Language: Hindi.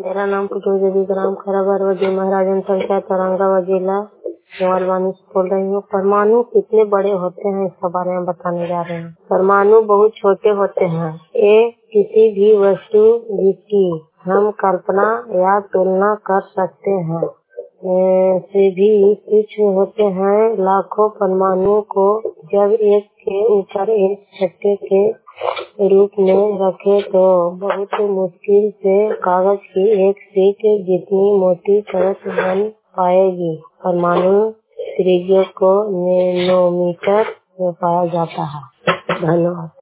मेरा नाम कुटुम्बी ग्राम खराबर वजी महाराजन संख्या औरंगाबाद जिला मोबाइल से बोल रही हूँ। परमाणु कितने बड़े होते हैं इसके बारे में बताने जा रहे हैं। परमाणु बहुत छोटे होते हैं। ये किसी भी वस्तु जिसकी हम कल्पना या तुलना कर सकते हैं से भी सूक्ष्म होते हैं। लाखों परमाणुओं को जब एक के ऊपर एक छक्के के रूप में रखे तो बहुत मुश्किल से कागज की एक शीट जितनी मोटी परत बन पाएगी। परमाणु त्रिज्या को नैनोमीटर में पाया जाता है। धन्यवाद।